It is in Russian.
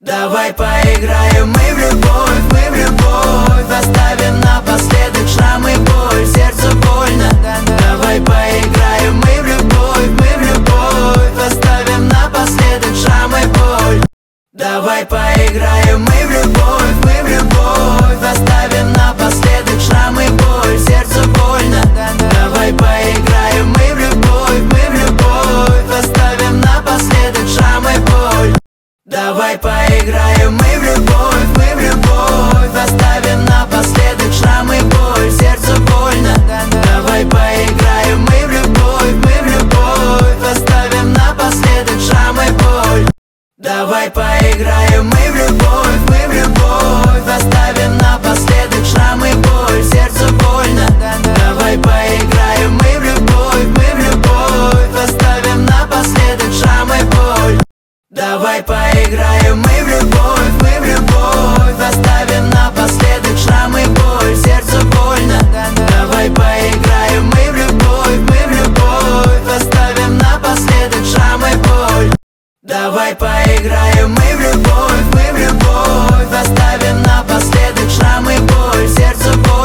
Давай поиграем мы в любовь, мы в любовь. Оставим напоследок шрам и боль, сердцу больно. Давай поиграем мы в любовь, мы в любовь. Оставим напоследок шрам и боль. Давай поиграем мы в любовь, мы в любовь. Оставим напоследок шрам и боль, сердцу больно. Давай поиграем мы в любовь, мы в любовь. Оставим напоследок шрам и боль. Давай поиграем мы в любовь, мы в любовь. Оставим напоследок шрам и боль, сердцу больно. Давай поиграем мы в любовь, мы в любовь. Оставим напоследок шрам и боль. Давай поиграем мы в любовь, мы в любовь. Оставим напоследок шрам и боль, сердцу больно. Давай поиграем мы в любовь, мы в любовь. Оставим напоследок шрам и боль. Давай поиграем мы в любовь, мы в любовь. Оставим напоследок шрам и боль, сердцу больно. Давай поиграем мы в любовь, мы в любовь. Оставим напоследок шрам и боль. Давай поиграем мы